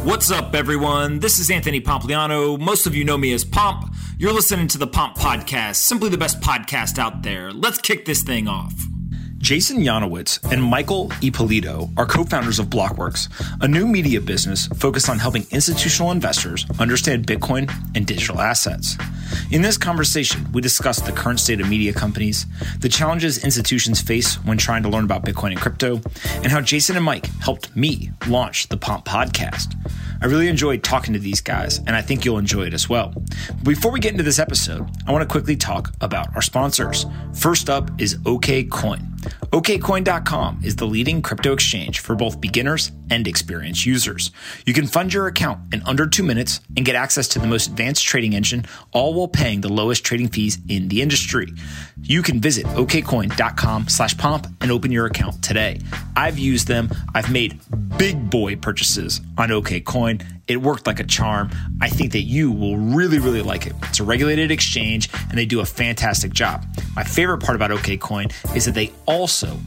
What's up, everyone? This is Anthony Pompliano. Most of you know me as Pomp. You're listening to the Pomp Podcast, simply the best podcast out there. Let's kick this thing off. Jason Yanowitz and Michael Ippolito are co-founders of Blockworks, a new media business focused on helping institutional investors understand Bitcoin and digital assets. In this conversation, we discuss the current state of media companies, the challenges institutions face when trying to learn about Bitcoin and crypto, and how Jason and Mike helped me launch the Pomp Podcast. I really enjoyed talking to these guys, and I think you'll enjoy it as well. Before we get into this episode, I want to quickly talk about our sponsors. First up is OKCoin. OKCoin.com is the leading crypto exchange for both beginners and experienced users. You can fund your account in under 2 minutes and get access to the most advanced trading engine, all while paying the lowest trading fees in the industry. You can visit okcoin.com/pomp and open your account today. I've used them. I've made big boy purchases on OKCoin. It worked like a charm. I think that you will really, really like it. It's a regulated exchange and they do a fantastic job. My favorite part about OKCoin is that they also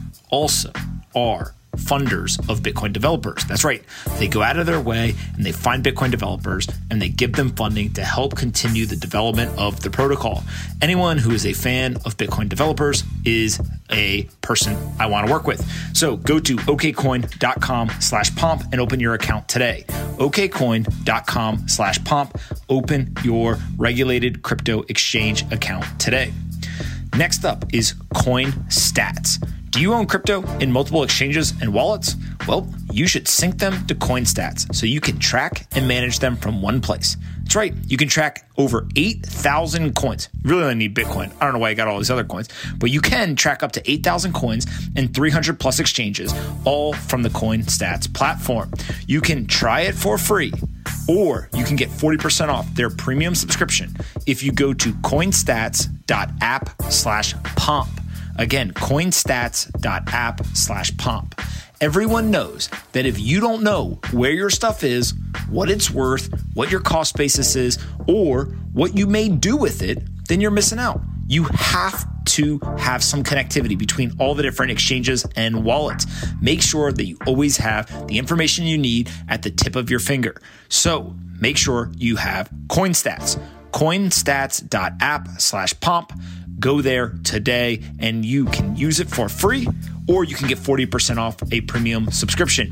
are funders of Bitcoin developers. That's right. They go out of their way and they find Bitcoin developers and they give them funding to help continue the development of the protocol. Anyone who is a fan of Bitcoin developers is a person I want to work with. So go to okcoin.com/pomp and open your account today. okcoin.com/pomp. Open your regulated crypto exchange account today. Next up is CoinStats. Do you own crypto in multiple exchanges and wallets? Well, you should sync them to CoinStats so you can track and manage them from one place. That's right. You can track over 8,000 coins. You really only need Bitcoin. I don't know why I got all these other coins, but you can track up to 8,000 coins and 300 plus exchanges, all from the CoinStats platform. You can try it for free, or you can get 40% off their premium subscription if you go to coinstats.app/pomp. Again, coinstats.app/pomp. Everyone knows that if you don't know where your stuff is, what it's worth, what your cost basis is, or what you may do with it, then you're missing out. You have to have some connectivity between all the different exchanges and wallets. Make sure that you always have the information you need at the tip of your finger. So make sure you have CoinStats. coinstats.app/pomp. Go there today and you can use it for free, or you can get 40% off a premium subscription.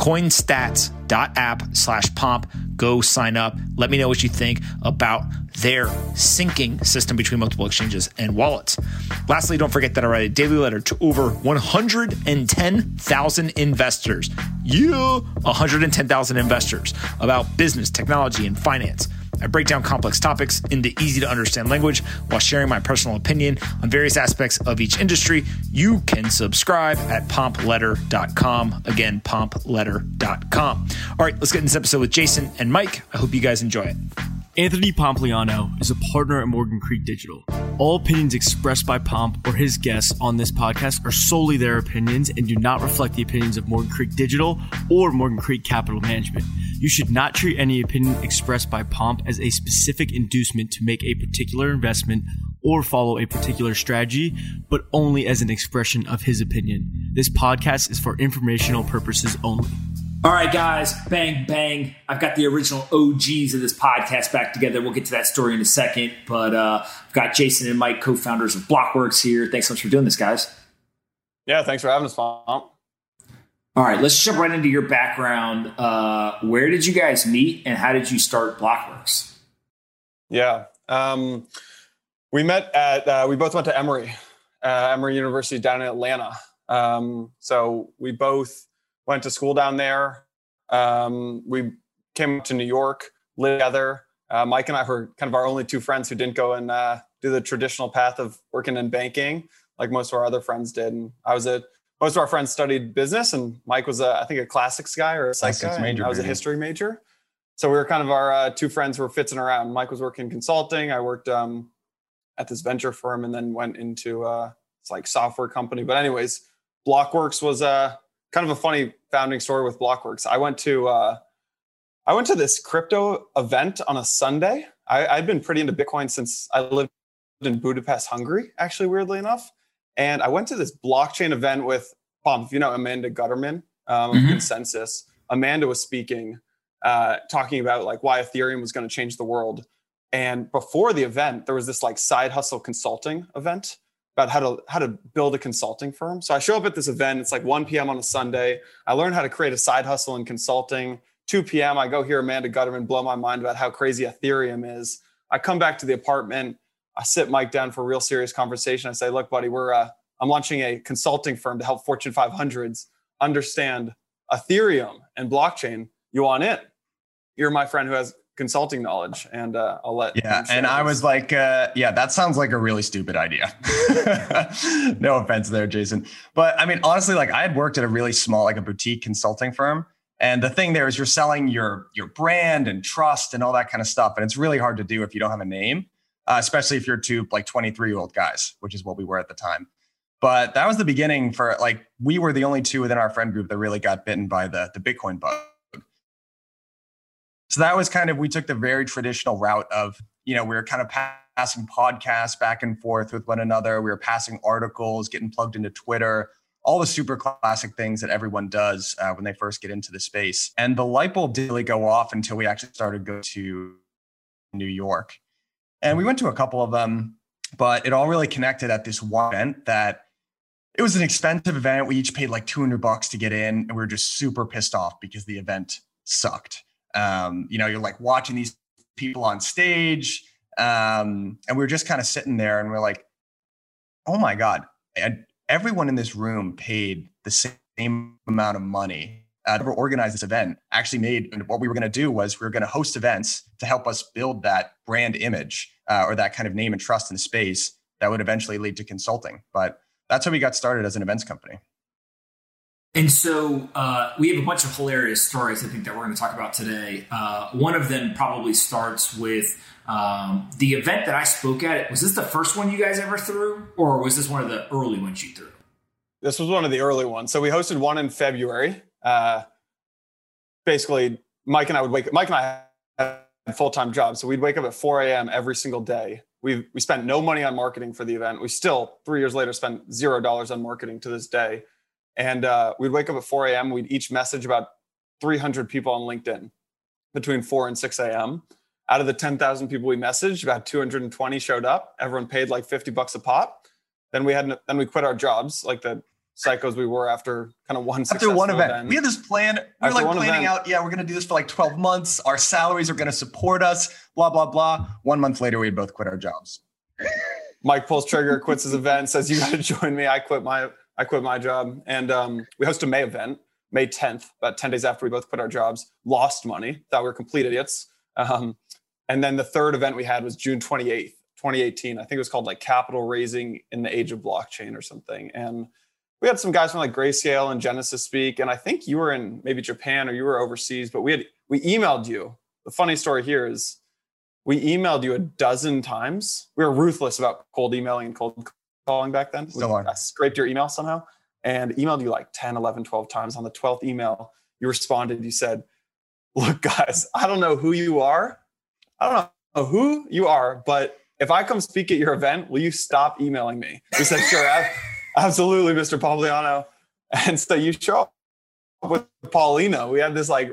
coinstats.app/pomp. Go sign up. Let me know what you think about their syncing system between multiple exchanges and wallets. Lastly, don't forget that I write a daily letter to over 110,000 investors. 110,000 investors about business, technology, and finance. I break down complex topics into easy to understand language while sharing my personal opinion on various aspects of each industry. You can subscribe at pompletter.com. Again, pompletter.com. All right, let's get into this episode with Jason and Mike. I hope you guys enjoy it. Anthony Pompliano is a partner at Morgan Creek Digital. All opinions expressed by Pomp or his guests on this podcast are solely their opinions and do not reflect the opinions of Morgan Creek Digital or Morgan Creek Capital Management. You should not treat any opinion expressed by Pomp as a specific inducement to make a particular investment or follow a particular strategy, but only as an expression of his opinion. This podcast is for informational purposes only. All right, guys, bang, bang. I've got the original OGs of this podcast back together. We'll get to that story in a second, but I've got Jason and Mike, co-founders of Blockworks here. Thanks so much for doing this, guys. Yeah, thanks for having us, Pomp. All right, let's jump right into your background. Where did you guys meet and how did you start Blockworks? Yeah, we met at, we both went to Emory University down in Atlanta. So we both went to school down there. We came up to New York, lived together. Mike and I were kind of our only two friends who didn't go and do the traditional path of working in banking like most of our other friends did. And most of our friends studied business, and Mike was I think a classics guy or a psych guy. Major, I was a history major. So we were kind of our two friends who were fitzing around. Mike was working consulting. I worked at this venture firm and then went into it's like software company. But anyways, Blockworks was kind of a funny founding story with Blockworks. I went to this crypto event on a Sunday. I'd been pretty into Bitcoin since I lived in Budapest, Hungary, actually, weirdly enough. And I went to this blockchain event with, if you know Amanda Gutterman of Consensus. Amanda was speaking. talking about like why Ethereum was going to change the world. And before the event, there was this like side hustle consulting event about how to build a consulting firm. So I show up at this event. It's like 1 p.m. on a Sunday. I learn how to create a side hustle in consulting. 2 p.m. I go hear Amanda Gutterman blow my mind about how crazy Ethereum is. I come back to the apartment. I sit Mike down for a real serious conversation. I say, look, buddy, I'm launching a consulting firm to help Fortune 500s understand Ethereum and blockchain. You want in? You're my friend who has consulting knowledge, and I'll let. Yeah, and I was like, that sounds like a really stupid idea. No offense there, Jason. But I mean, honestly, like I had worked at a really small, like a boutique consulting firm. And the thing there is you're selling your brand and trust and all that kind of stuff. And it's really hard to do if you don't have a name, especially if you're two like 23-year-old guys, which is what we were at the time. But that was the beginning for like, we were the only two within our friend group that really got bitten by the Bitcoin bug. So that was kind of, we took the very traditional route of, we were kind of passing podcasts back and forth with one another. We were passing articles, getting plugged into Twitter, all the super classic things that everyone does when they first get into the space. And the light bulb didn't really go off until we actually started going to New York. And we went to a couple of them, but it all really connected at this one event that it was an expensive event. We each paid like $200 to get in, and we were just super pissed off because the event sucked. You're like watching these people on stage, and we were just kind of sitting there and we're like, oh my God, everyone in this room paid the same amount of money to organize this event. Actually made, and what we were going to do was we were going to host events to help us build that brand image or that kind of name and trust in the space that would eventually lead to consulting. But that's how we got started as an events company. And so we have a bunch of hilarious stories, I think, that we're going to talk about today. One of them probably starts with the event that I spoke at. Was this the first one you guys ever threw, or was this one of the early ones you threw? This was one of the early ones. So we hosted one in February. Basically, Mike and I had full-time jobs. So we'd wake up at 4 a.m. every single day. We spent no money on marketing for the event. We still, 3 years later, spent $0 on marketing to this day. And we'd wake up at 4 a.m. We'd each message about 300 people on LinkedIn between 4 and 6 a.m. Out of the 10,000 people we messaged, about 220 showed up. Everyone paid like $50 a pop. Then we quit our jobs, like the psychos we were after kind of one event. We had this plan. We were like planning out, we're going to do this for like 12 months. Our salaries are going to support us, blah, blah, blah. 1 month later, we both quit our jobs. Mike pulls trigger, quits his event, says, you got to join me. I quit my job. And we hosted a May event, May 10th, about 10 days after we both quit our jobs, lost money, thought we were complete idiots. And then the third event we had was June 28th, 2018. I think it was called like Capital Raising in the Age of Blockchain or something. And we had some guys from like Grayscale and Genesis speak. And I think you were in maybe Japan or you were overseas, but we emailed you. The funny story here is we emailed you a dozen times. We were ruthless about cold emailing and cold calling back then. I scraped your email somehow and emailed you like 10, 11, 12 times. On the 12th email, you responded, you said, look, guys, I don't know who you are. I don't know who you are, but if I come speak at your event, will you stop emailing me? We said, sure, absolutely, Mr. Pompliano. And so you show up with Paulina. We had this like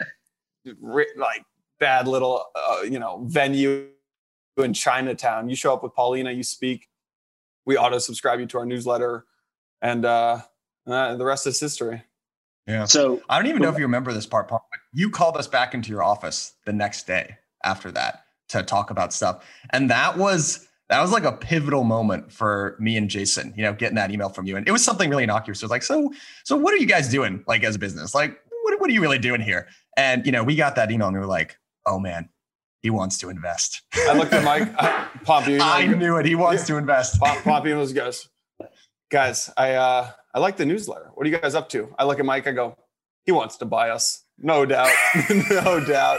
bad little, venue in Chinatown. You show up with Paulina, you speak. We auto-subscribe you to our newsletter, and the rest is history. Yeah. So I don't even know if you remember this part, Paul, but you called us back into your office the next day after that to talk about stuff. And that was like a pivotal moment for me and Jason, getting that email from you. And it was something really innocuous. So it was like, so what are you guys doing like as a business? Like, what are you really doing here? And, we got that email and we were like, oh man, he wants to invest. I looked at Mike, Pompey. I knew it. He wants to invest. Pompey was guys, I like the newsletter. What are you guys up to? I look at Mike, I go, he wants to buy us. No doubt. No doubt.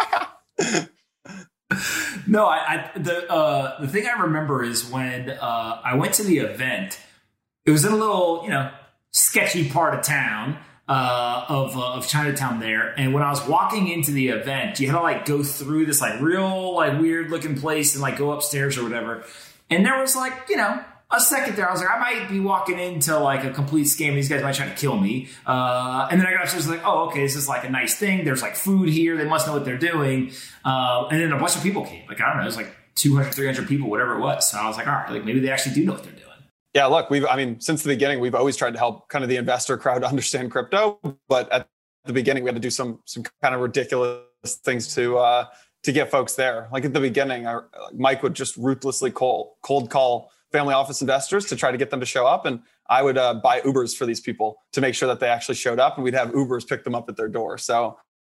No, the thing I remember is when I went to the event, it was in a little, sketchy part of town of Chinatown there. And when I was walking into the event, you had to like go through this like real like weird looking place and like go upstairs or whatever. And there was like, a second there, I was like, I might be walking into like a complete scam. These guys might try to kill me. And then I got upstairs like, oh, okay, this is like a nice thing. There's like food here. They must know what they're doing. And then a bunch of people came. Like, I don't know, it was like 200, 300 people, whatever it was. So I was like, all right, like maybe they actually do know what they're doing. Yeah, look, since the beginning, we've always tried to help kind of the investor crowd understand crypto. But at the beginning, we had to do some kind of ridiculous things to get folks there. Like at the beginning, Mike would just ruthlessly cold call family office investors to try to get them to show up. And I would buy Ubers for these people to make sure that they actually showed up, and we'd have Ubers pick them up at their door. So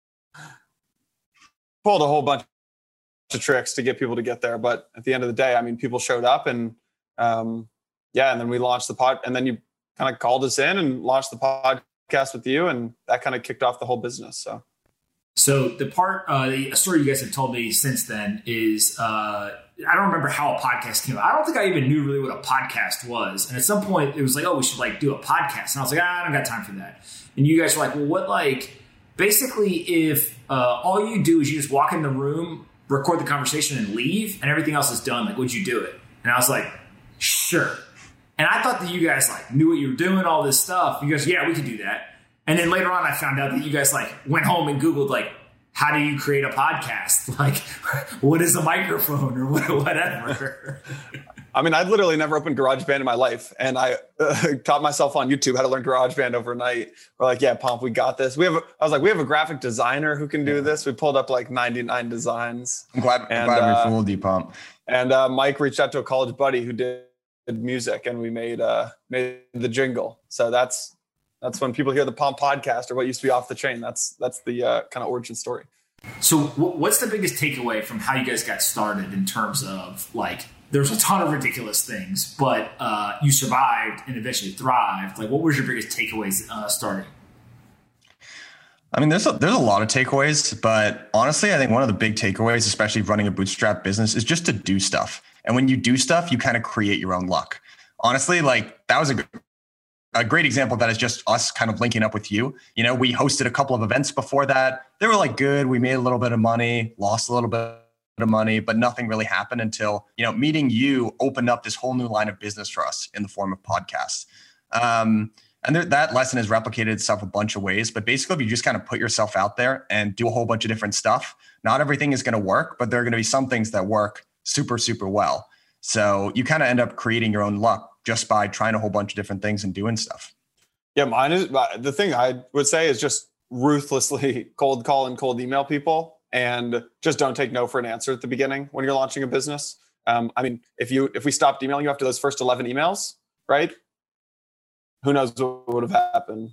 pulled a whole bunch of tricks to get people to get there. But at the end of the day, people showed up, and and then we launched the pod, and then you kind of called us in and launched the podcast with you, and that kind of kicked off the whole business. So the story you guys have told me since then is, I don't remember how a podcast came out. I don't think I even knew really what a podcast was. And at some point it was like, oh, we should like do a podcast. And I was like, I don't got time for that. And you guys were like, well, what, like, basically if all you do is you just walk in the room, record the conversation and leave and everything else is done, like, would you do it? And I was like, sure. And I thought that you guys like knew what you were doing, all this stuff. You guys, yeah, we could do that. And then later on, I found out that you guys like went home and Googled like, how do you create a podcast? Like, what is a microphone or whatever? I'd literally never opened GarageBand in my life. And I taught myself on YouTube how to learn GarageBand overnight. We're like, yeah, Pomp, we got this. We have a graphic designer who can do this. We pulled up like 99 designs. I'm glad we fooled you, Pomp. And Mike reached out to a college buddy who did music, and we made the jingle. So that's when people hear the Pomp podcast, or what used to be Off the Chain. That's the kind of origin story. So what's the biggest takeaway from how you guys got started in terms of like, there's a ton of ridiculous things, but you survived and eventually thrived. Like, what was your biggest takeaways starting? There's a lot of takeaways, but honestly, I think one of the big takeaways, especially running a bootstrap business, is just to do stuff. And when you do stuff, you kind of create your own luck. Honestly, like that was a great example of that is just us kind of linking up with you. We hosted a couple of events before that. They were like good. We made a little bit of money, lost a little bit of money, but nothing really happened until, meeting you opened up this whole new line of business for us in the form of podcasts. And that lesson has replicated itself a bunch of ways. But basically, if you just kind of put yourself out there and do a whole bunch of different stuff, not everything is going to work, but there are going to be some things that work super, super well. So you kind of end up creating your own luck just by trying a whole bunch of different things and doing stuff. Yeah, mine is the thing I would say is just ruthlessly cold call and cold email people, and just don't take no for an answer at the beginning when you're launching a business. If we stopped emailing you after those first 11 emails, right? Who knows what would have happened?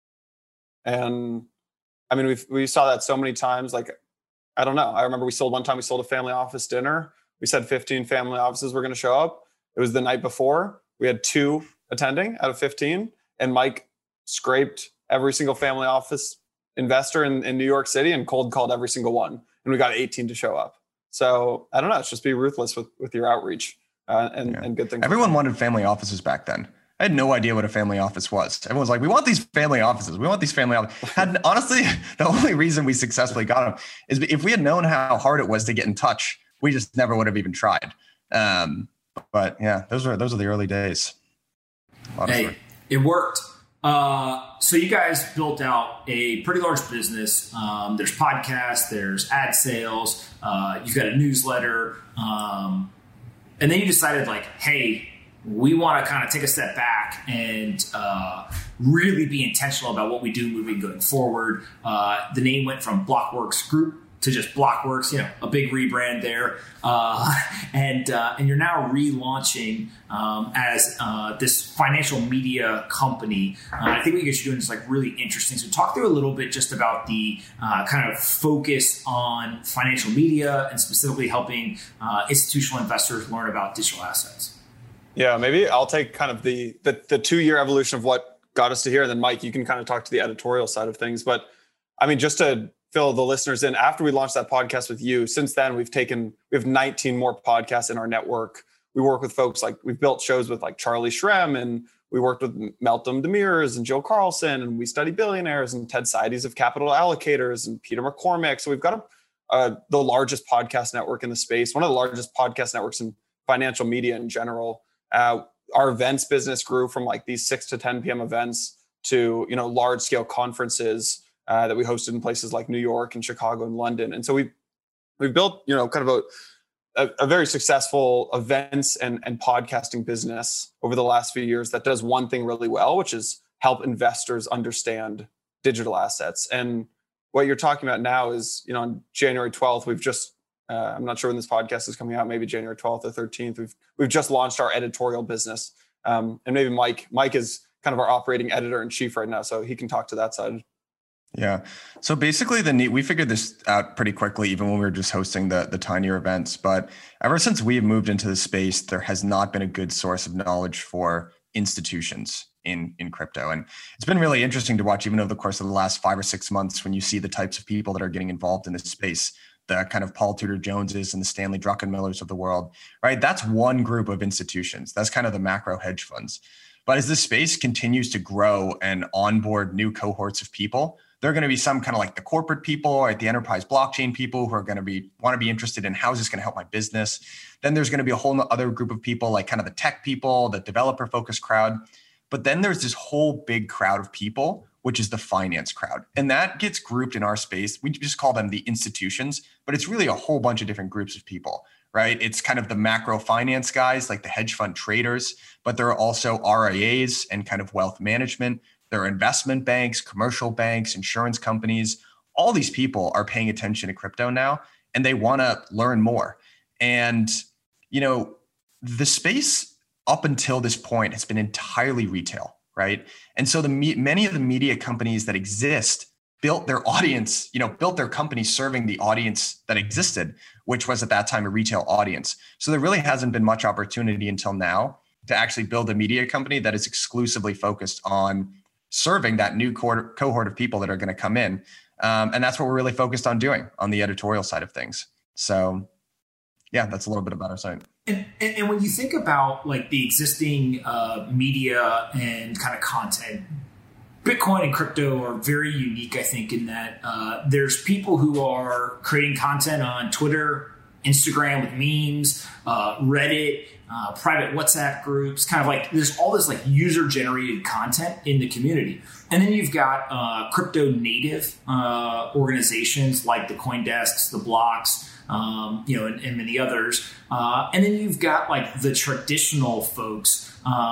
And we saw that so many times. Like, I don't know. I remember we sold a family office dinner. We said 15 family offices were going to show up. It was the night before. We had 2 attending out of 15. And Mike scraped every single family office investor in New York City and cold called every single one. And we got 18 to show up. So I don't know. It's just be ruthless with your outreach and good things. Everyone wanted family offices back then. I had no idea what a family office was. Everyone was like, we want these family offices. We want these family offices. And honestly, the only reason we successfully got them is if we had known how hard it was to get in touch, we just never would have even tried. But yeah, those are the early days. Honestly. Hey, it worked. So you guys built out a pretty large business. There's podcasts, there's ad sales, you've got a newsletter. And then you decided like, hey, we want to kind of take a step back and really be intentional about what we do going forward. The name went from Blockworks Group to just Blockworks, a big rebrand there. And you're now relaunching as this financial media company. I think what you guys are doing is like really interesting. So talk through a little bit just about the kind of focus on financial media and specifically helping institutional investors learn about digital assets. Yeah, maybe I'll take kind of the 2-year evolution of what got us to here. And then Mike, you can kind of talk to the editorial side of things. But just to fill the listeners in, after we launched that podcast with you, since then we have 19 more podcasts in our network. We work with folks like we've built shows with like Charlie Shrem, and we worked with Meltem Demirors and Joe Carlson, and We Study Billionaires, and Ted Seides of Capital Allocators, and Peter McCormick. So we've got the largest podcast network in the space, one of the largest podcast networks in financial media in general. our events business grew from like these 6 to 10 p.m. events to, large scale conferences that we hosted in places like New York and Chicago and London. And so we've built, kind of a very successful events and podcasting business over the last few years that does one thing really well, which is help investors understand digital assets. And what you're talking about now is, on January 12th, we've just, I'm not sure when this podcast is coming out, maybe January 12th or 13th, we've just launched our editorial business. And maybe Mike is kind of our operating editor in chief right now, so he can talk to that side. Yeah. So basically we figured this out pretty quickly, even when we were just hosting the tinier events. But ever since we've moved into the space, there has not been a good source of knowledge for institutions in crypto. And it's been really interesting to watch, even over the course of the last 5 or 6 months, when you see the types of people that are getting involved in this space, the kind of Paul Tudor Joneses and the Stanley Druckenmillers of the world, right? That's one group of institutions. That's kind of the macro hedge funds. But as this space continues to grow and onboard new cohorts of people, there are going to be some kind of like the corporate people, right? The enterprise blockchain people who are going to want to be interested in how is this going to help my business. Then there's going to be a whole other group of people, like kind of the tech people, the developer focused crowd. But then there's this whole big crowd of people, which is the finance crowd. And that gets grouped in our space. We just call them the institutions, but it's really a whole bunch of different groups of people, right? It's kind of the macro finance guys, like the hedge fund traders, but there are also RIAs and kind of wealth management. There are investment banks, commercial banks, insurance companies. All these people are paying attention to crypto now, and they want to learn more. And, the space up until this point has been entirely retail, right? And so many of the media companies that exist built their audience, built their company serving the audience that existed, which was at that time a retail audience. So there really hasn't been much opportunity until now to actually build a media company that is exclusively focused on serving that new cohort of people that are going to come in. And that's what we're really focused on doing on the editorial side of things. So yeah, that's a little bit about our site. And when you think about like the existing media and kind of content, Bitcoin and crypto are very unique, I think, in that there's people who are creating content on Twitter, Instagram with memes, Reddit, private WhatsApp groups, kind of like there's all this like user generated content in the community. And then you've got crypto native organizations like the CoinDesks, the Blocks, and many others. And then you've got like the traditional folks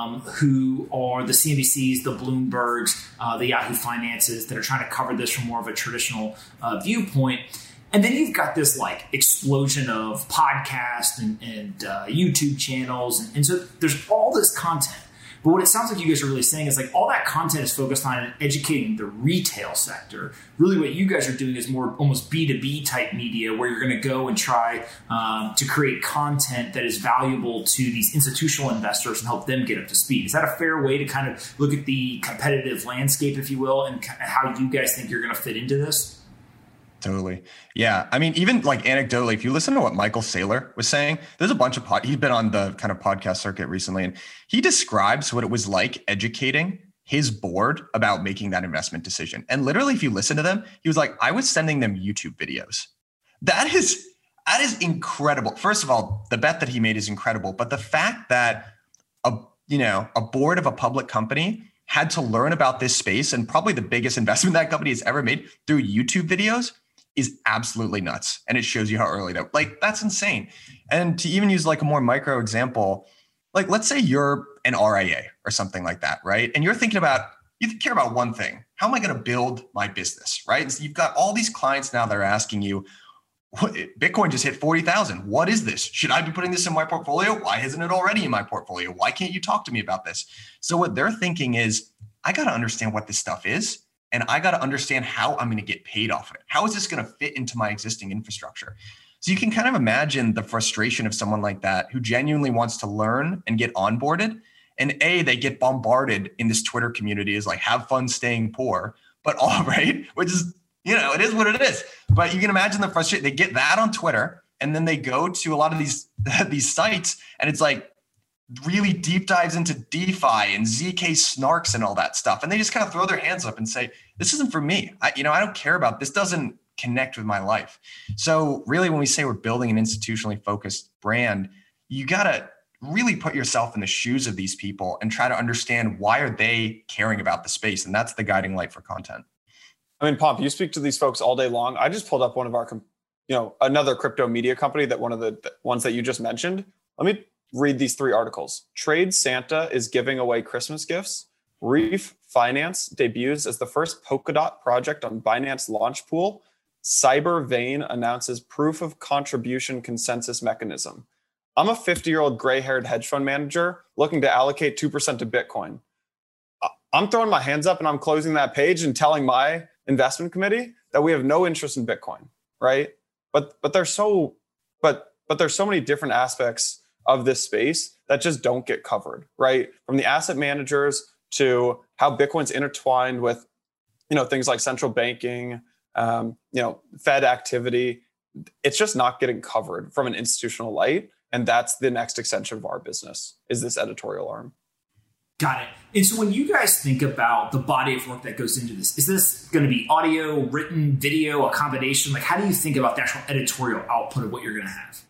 who are the CNBCs, the Bloombergs, the Yahoo Finances that are trying to cover this from more of a traditional viewpoint. And then you've got this like explosion of podcasts and YouTube channels. And so there's all this content. But what it sounds like you guys are really saying is like all that content is focused on educating the retail sector. Really what you guys are doing is more almost B2B type media where you're going to go and try to create content that is valuable to these institutional investors and help them get up to speed. Is that a fair way to kind of look at the competitive landscape, if you will, and how you guys think you're going to fit into this? Totally. Yeah. I mean, even like anecdotally, if you listen to what Michael Saylor was saying, there's a bunch of he's been on the kind of podcast circuit recently, and he describes what it was like educating his board about making that investment decision. And literally, if you listen to them, he was like, I was sending them YouTube videos. That is incredible. First of all, the bet that he made is incredible. But the fact that a board of a public company had to learn about this space and probably the biggest investment that company has ever made through YouTube videos is absolutely nuts. And it shows you how early that's insane. And to even use like a more micro example, like let's say you're an RIA or something like that, right? And you care about one thing. How am I going to build my business, right? And so you've got all these clients now that are asking you, Bitcoin just hit 40,000. What is this? Should I be putting this in my portfolio? Why isn't it already in my portfolio? Why can't you talk to me about this? So what they're thinking is, I got to understand what this stuff is. And I got to understand how I'm going to get paid off of it. How is this going to fit into my existing infrastructure? So you can kind of imagine the frustration of someone like that who genuinely wants to learn and get onboarded. And they get bombarded in this Twitter community is like, have fun staying poor, but all right, which is, it is what it is. But you can imagine the frustration. They get that on Twitter and then they go to a lot of these sites and it's like really deep dives into DeFi and ZK snarks and all that stuff. And they just kind of throw their hands up and say, this isn't for me. I don't care about this. Doesn't connect with my life. So really, when we say we're building an institutionally focused brand, you got to really put yourself in the shoes of these people and try to understand why are they caring about the space. And that's the guiding light for content. I mean, Pomp, you speak to these folks all day long. I just pulled up one of our, another crypto media company, that one of the ones that you just mentioned. Let me read these 3 articles. Trade Santa is giving away Christmas gifts. Reef Finance debuts as the first Polkadot project on Binance Launch Pool. Cybervein announces proof of contribution consensus mechanism. I'm a 50-year-old gray-haired hedge fund manager looking to allocate 2% to Bitcoin. I'm throwing my hands up and I'm closing that page and telling my investment committee that we have no interest in Bitcoin, right? But there's so many different aspects of this space that just don't get covered, right? From the asset managers to how Bitcoin's intertwined with, things like central banking, Fed activity. It's just not getting covered from an institutional light. And that's the next extension of our business, is this editorial arm. Got it. And so when you guys think about the body of work that goes into this, is this going to be audio, written, video, a combination? Like, how do you think about the actual editorial output of what you're going to have?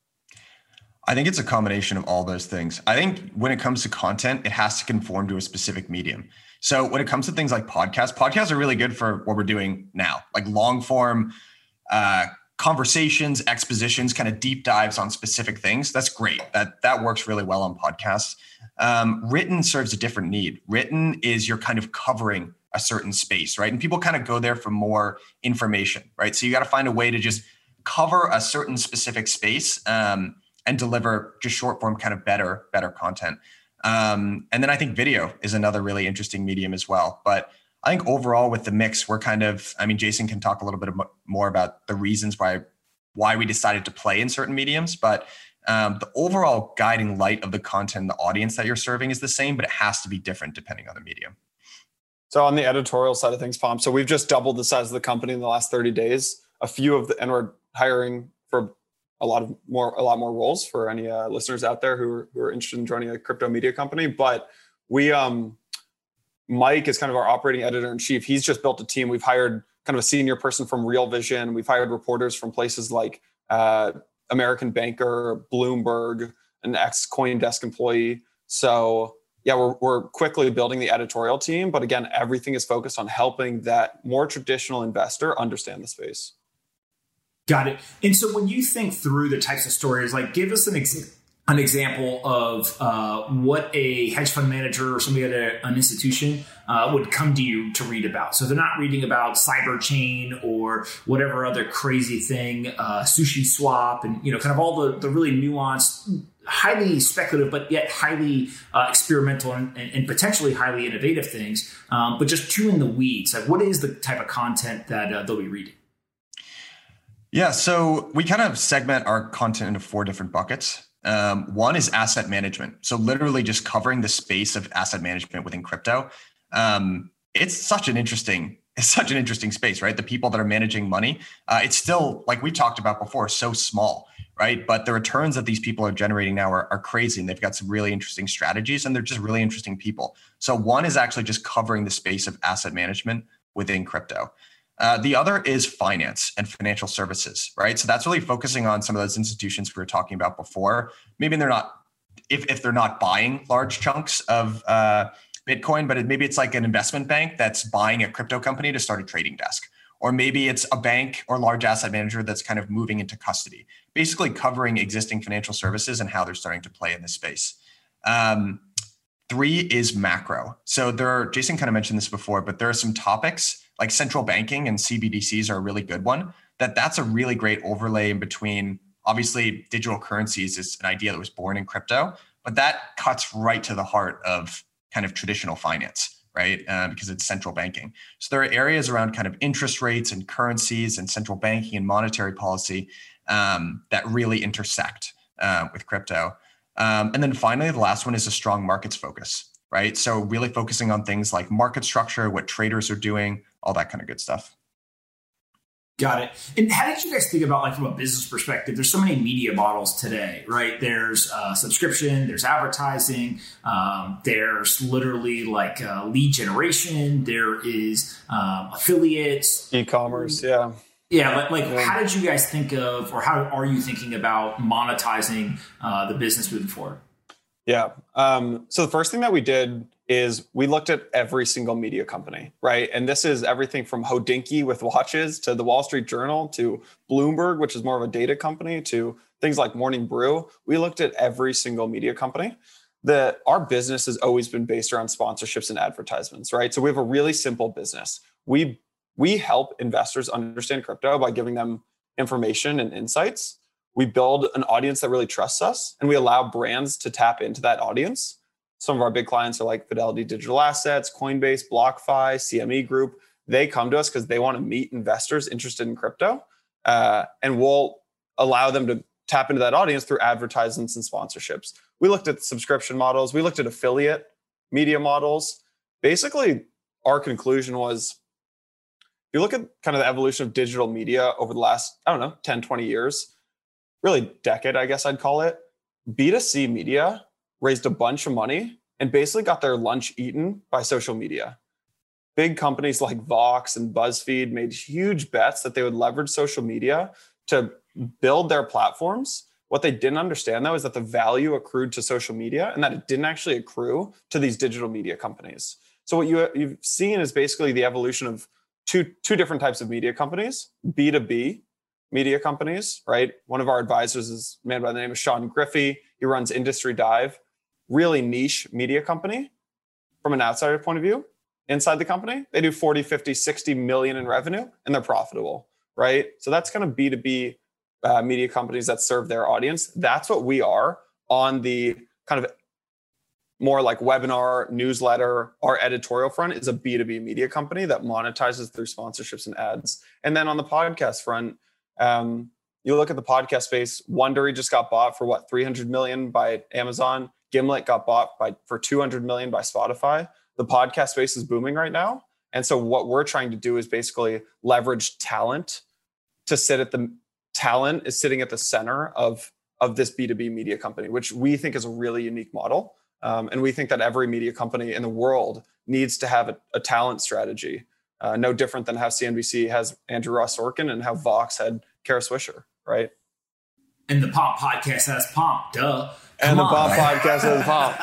I think it's a combination of all those things. I think when it comes to content, it has to conform to a specific medium. So when it comes to things like podcasts are really good for what we're doing now, like long form conversations, expositions, kind of deep dives on specific things. That's great. That works really well on podcasts. Written serves a different need. Written is you're kind of covering a certain space, right? And people kind of go there for more information, right? So you got to find a way to just cover a certain specific space and deliver just short form, kind of better content. And then I think video is another really interesting medium as well. But I think overall with the mix, we're Jason can talk a little bit more about the reasons why we decided to play in certain mediums, but the overall guiding light of the content, the audience that you're serving is the same, but it has to be different depending on the medium. So on the editorial side of things, Pomp, so we've just doubled the size of the company in the last 30 days. And we're hiring for a lot more roles for any listeners out there who are interested in joining a crypto media company. But we, Mike is kind of our operating editor in chief. He's just built a team. We've hired kind of a senior person from Real Vision. We've hired reporters from places like American Banker, Bloomberg, an ex-CoinDesk employee. So yeah, we're quickly building the editorial team. But again, everything is focused on helping that more traditional investor understand the space. Got it. And so when you think through the types of stories, like give us an example of what a hedge fund manager or somebody at an institution would come to you to read about. So they're not reading about Cyberchain or whatever other crazy thing, Sushi Swap, and kind of all the really nuanced, highly speculative, but yet highly experimental and potentially highly innovative things, but just too in the weeds. Like, what is the type of content that they'll be reading? Yeah, so we kind of segment our content into 4 different buckets. One is asset management. So literally just covering the space of asset management within crypto. It's such an interesting space, right? The people that are managing money, it's still, like we talked about before, so small, right? But the returns that these people are generating now are crazy. And they've got some really interesting strategies and they're just really interesting people. So one is actually just covering the space of asset management within crypto. The other is finance and financial services, right? So that's really focusing on some of those institutions we were talking about before. Maybe they're not, if they're not buying large chunks of Bitcoin, but maybe it's like an investment bank that's buying a crypto company to start a trading desk. Or maybe it's a bank or large asset manager that's kind of moving into custody, basically covering existing financial services and how they're starting to play in this space. 3 is macro. So Jason kind of mentioned this before, but there are some topics like central banking and CBDCs are a really good one. That's a really great overlay in between. Obviously, digital currencies is an idea that was born in crypto, but that cuts right to the heart of kind of traditional finance, right? Because it's central banking. So there are areas around kind of interest rates and currencies and central banking and monetary policy that really intersect with crypto. And then finally, the last one is a strong markets focus, right? So really focusing on things like market structure, what traders are doing, all that kind of good stuff. Got it. And how did you guys think about, like, from a business perspective, there's so many media models today, right? There's subscription, there's advertising, there's literally like lead generation, there is affiliates. E-commerce, yeah. Yeah, how did you guys think of, or how are you thinking about monetizing the business moving forward? Yeah. So the first thing that we did is we looked at every single media company, right? And this is everything from Hodinkee with watches to the Wall Street Journal to Bloomberg, which is more of a data company, to things like Morning Brew. We looked at every single media company. Our business has always been based around sponsorships and advertisements, right? So we have a really simple business. We help investors understand crypto by giving them information and insights. We build an audience that really trusts us, and we allow brands to tap into that audience. Some of our big clients are like Fidelity Digital Assets, Coinbase, BlockFi, CME Group. They come to us because they want to meet investors interested in crypto, and we'll allow them to tap into that audience through advertisements and sponsorships. We looked at subscription models. We looked at affiliate media models. Basically, our conclusion was, if you look at kind of the evolution of digital media over the last, 10, 20 years, really decade, I guess I'd call it, B2C media raised a bunch of money and basically got their lunch eaten by social media. Big companies like Vox and BuzzFeed made huge bets that they would leverage social media to build their platforms. What they didn't understand, though, is that the value accrued to social media and that it didn't actually accrue to these digital media companies. So what you've seen is basically the evolution of two different types of media companies, B2B media companies, right? One of our advisors is a man by the name of Sean Griffey. He runs Industry Dive, really niche media company from an outsider point of view. Inside the company, they do 40, 50, 60 million in revenue and they're profitable, right? So that's kind of B2B media companies that serve their audience. That's what we are on the kind of more like webinar, newsletter. Our editorial front is a B2B media company that monetizes through sponsorships and ads. And then on the podcast front, you look at the podcast space, Wondery just got bought for what, 300 million by Amazon. Gimlet got bought for 200 million by Spotify. The podcast space is booming right now. And so what we're trying to do is basically leverage talent to talent is sitting at the center of this B2B media company, which we think is a really unique model. And we think that every media company in the world needs to have a talent strategy. No different than how CNBC has Andrew Ross Sorkin and how Vox had Kara Swisher, right? And the Pomp podcast has Pomp, duh. And the Pomp podcast has Pomp.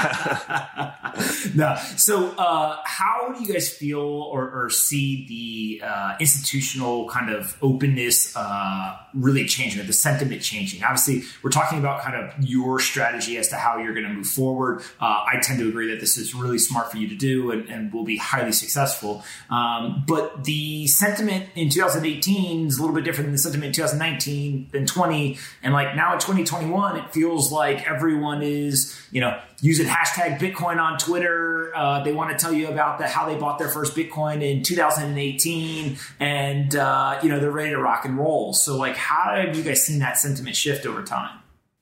Yeah. No. So how do you guys feel or see the institutional kind of openness really changing, or the sentiment changing? Obviously, we're talking about kind of your strategy as to how you're going to move forward. I tend to agree that this is really smart for you to do and will be highly successful. But the sentiment in 2018 is a little bit different than the sentiment in 2019, then 20. And like now in 2021, it feels like everyone is, using hashtag Bitcoin on Twitter. They want to tell you about how they bought their first Bitcoin in 2018 and, they're ready to rock and roll. So like, how have you guys seen that sentiment shift over time?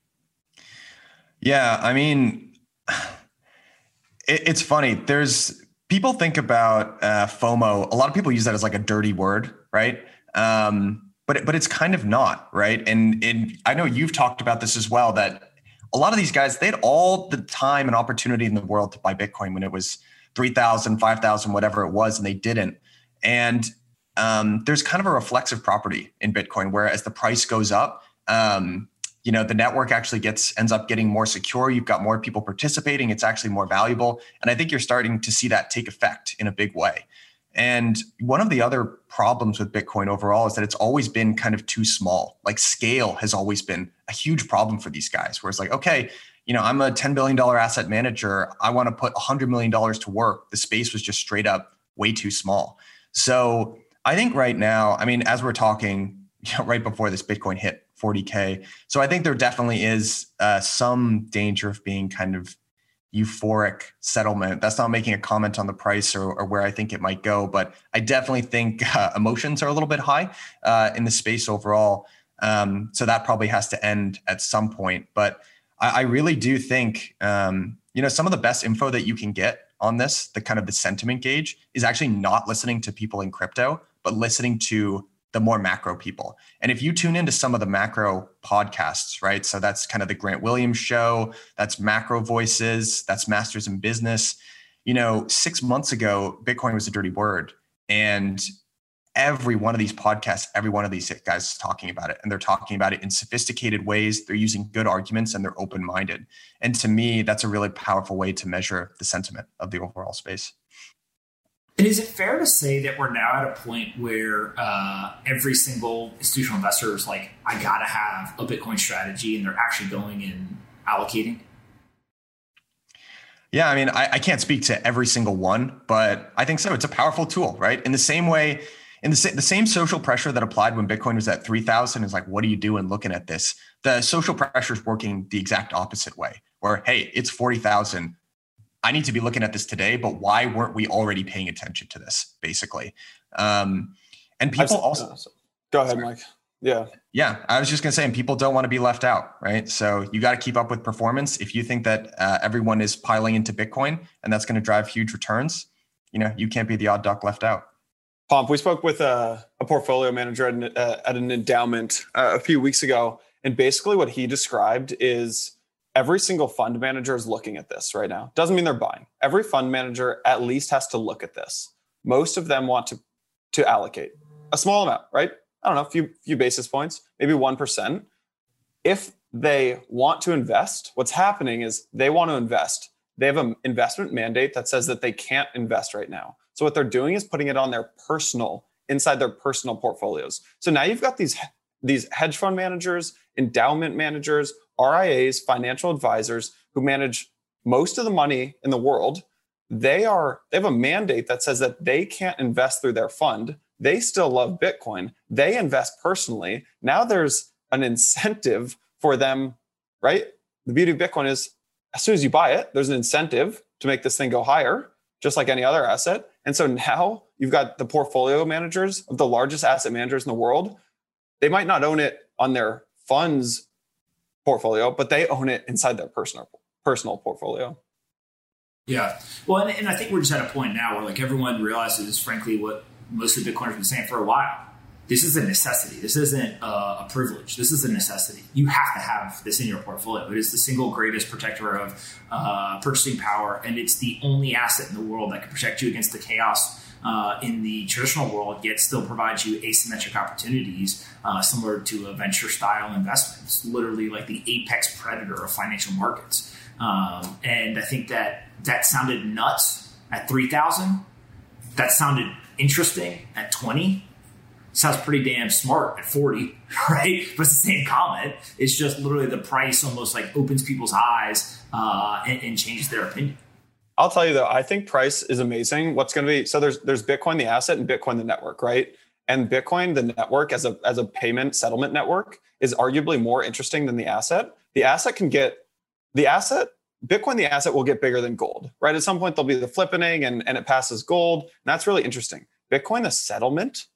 Yeah, I mean, it's funny. People think about FOMO. A lot of people use that as like a dirty word, right? But it's kind of not, right? And I know you've talked about this as well, that a lot of these guys, they had all the time and opportunity in the world to buy Bitcoin when it was 3,000, 5,000, whatever it was, and they didn't. And there's kind of a reflexive property in Bitcoin where as the price goes up, the network actually ends up getting more secure. You've got more people participating. It's actually more valuable. And I think you're starting to see that take effect in a big way. And one of the other problems with Bitcoin overall is that it's always been kind of too small. Like scale has always been a huge problem for these guys, where it's like, okay, I'm a $10 billion asset manager. I want to put $100 million to work. The space was just straight up way too small. So I think right now, as we're talking, right before this, Bitcoin hit 40K. So I think there definitely is some danger of being kind of euphoric settlement. That's not making a comment on the price or where I think it might go, but I definitely think emotions are a little bit high in the space overall. So that probably has to end at some point. But I really do think, some of the best info that you can get on this, the kind of the sentiment gauge, is actually not listening to people in crypto, but listening to the more macro people. And if you tune into some of the macro podcasts, right? So that's kind of the Grant Williams show, that's Macro Voices, that's Masters in Business. 6 months ago, Bitcoin was a dirty word. And every one of these podcasts, every one of these guys is talking about it, and they're talking about it in sophisticated ways. They're using good arguments and they're open-minded. And to me, that's a really powerful way to measure the sentiment of the overall space. And is it fair to say that we're now at a point where every single institutional investor is like, I got to have a Bitcoin strategy, and they're actually going and allocating? Yeah, I mean, I can't speak to every single one, but I think so. It's a powerful tool, right? In the same way, the same social pressure that applied when Bitcoin was at 3,000 is like, what are you doing looking at this? The social pressure is working the exact opposite way, where, hey, it's 40,000. I need to be looking at this today, but why weren't we already paying attention to this, basically? And people also... Go ahead, Mike. Yeah, I was just going to say, and people don't want to be left out, right? So you got to keep up with performance. If you think that everyone is piling into Bitcoin and that's going to drive huge returns, you can't be the odd duck left out. Pomp, we spoke with a portfolio manager at an endowment a few weeks ago, and basically what he described is every single fund manager is looking at this right now. Doesn't mean they're buying. Every fund manager at least has to look at this. Most of them want to allocate a small amount, right? I don't know, a few basis points, maybe 1%. If they want to invest, what's happening is they want to invest. They have an investment mandate that says that they can't invest right now. So what they're doing is putting it on inside their personal portfolios. So now you've got these hedge fund managers, endowment managers, RIAs, financial advisors who manage most of the money in the world. They have a mandate that says that they can't invest through their fund. They still love Bitcoin. They invest personally. Now there's an incentive for them, right? The beauty of Bitcoin is as soon as you buy it, there's an incentive to make this thing go higher, just like any other asset. And so now you've got the portfolio managers of the largest asset managers in the world. They might not own it on their funds portfolio, but they own it inside their personal portfolio. Yeah. Well, and I think we're just at a point now where like everyone realizes, frankly, what most of the Bitcoiners have been saying for a while. This is a necessity. This isn't a privilege. This is a necessity. You have to have this in your portfolio. It is the single greatest protector of purchasing power, and it's the only asset in the world that can protect you against the chaos in the traditional world, yet still provides you asymmetric opportunities similar to a venture-style investment. It's literally like the apex predator of financial markets. And I think that sounded nuts at 3,000. That sounded interesting at 20. Sounds pretty damn smart at 40, right? But it's the same comment. It's just literally the price almost like opens people's eyes and changes their opinion. I'll tell you though, I think price is amazing. What's going to be, so there's Bitcoin, the asset, and Bitcoin, the network, right? And Bitcoin, the network as a payment settlement network is arguably more interesting than the asset. Bitcoin, the asset will get bigger than gold, right? At some point there'll be the flippening and it passes gold. And that's really interesting. Bitcoin, the settlement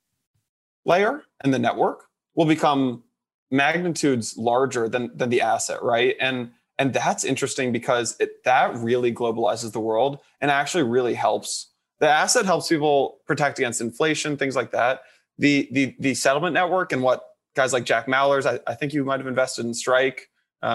layer and the network will become magnitudes larger than the asset, right? And that's interesting because that really globalizes the world and actually really helps. The asset helps people protect against inflation, things like that. The settlement network and what guys like Jack Mallers, I think you might have invested in Strike.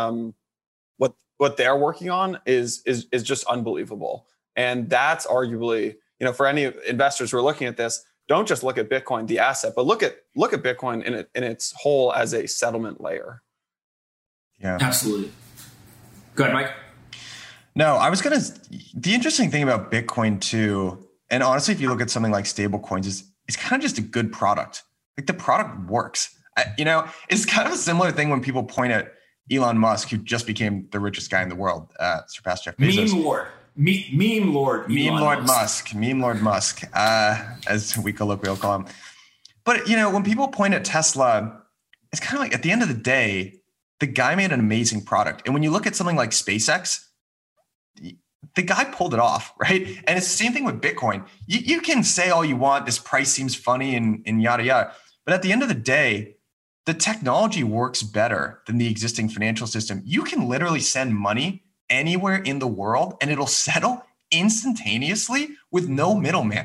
What they're working on is just unbelievable. And that's arguably, for any investors who are looking at this, don't just look at Bitcoin, the asset, but look at Bitcoin in its whole as a settlement layer. Yeah, absolutely. Go ahead, Mike. No, the interesting thing about Bitcoin too, and honestly, if you look at something like stable coins, it's kind of just a good product. Like the product works. It's kind of a similar thing when people point at Elon Musk, who just became the richest guy in the world, surpassed Jeff Bezos. Meme Lord Musk, as we colloquially call him. But, when people point at Tesla, it's kind of like at the end of the day, the guy made an amazing product. And when you look at something like SpaceX, the guy pulled it off, right? And it's the same thing with Bitcoin. You can say all you want, this price seems funny and yada, yada. But at the end of the day, the technology works better than the existing financial system. You can literally send money anywhere in the world and it'll settle instantaneously with no middleman.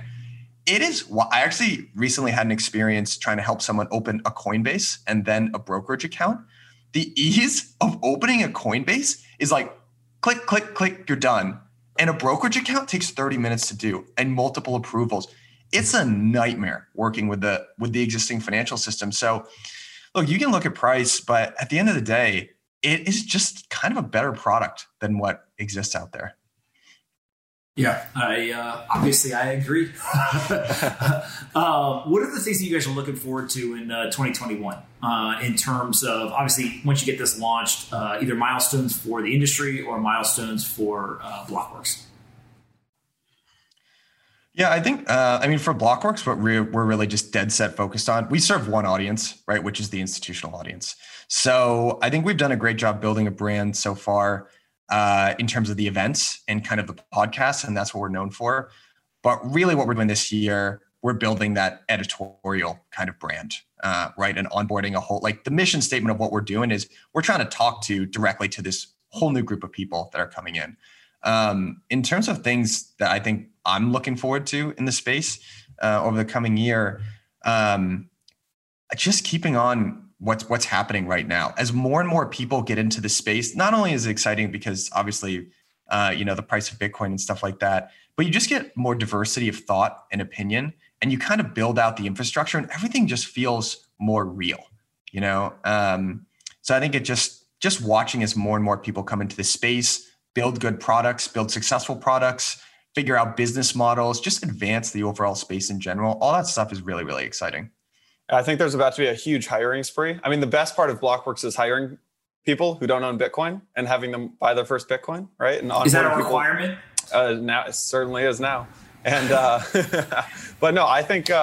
I actually recently had an experience trying to help someone open a Coinbase and then a brokerage account. The ease of opening a Coinbase is like click, click, click, you're done. And a brokerage account takes 30 minutes to do and multiple approvals. it's a nightmare working with the existing financial system. So look, you can look at price, but at the end of the day, it is just kind of a better product than what exists out there. Yeah, obviously I agree. What are the things that you guys are looking forward to in 2021 in terms of, obviously, once you get this launched, either milestones for the industry or milestones for Blockworks? Yeah, I think, for Blockworks, what we're really just dead set focused on, we serve one audience, right, which is the institutional audience. So I think we've done a great job building a brand so far in terms of the events and kind of the podcasts, and that's what we're known for. But really what we're doing this year, we're building that editorial kind of brand, right, and onboarding a whole, like the mission statement of what we're doing is we're trying to talk directly to this whole new group of people that are coming in. In terms of things that I think I'm looking forward to in the space over the coming year, just keeping on what's happening right now. As more and more people get into the space, not only is it exciting because obviously, the price of Bitcoin and stuff like that, but you just get more diversity of thought and opinion, and you kind of build out the infrastructure, and everything just feels more real, So I think it just watching as more and more people come into the space, build good products, build successful products, figure out business models, just advance the overall space in general. All that stuff is really, really exciting. I think there's about to be a huge hiring spree. I mean, the best part of Blockworks is hiring people who don't own Bitcoin and having them buy their first Bitcoin, right? And is that a requirement? Now it certainly is now. And but no, I think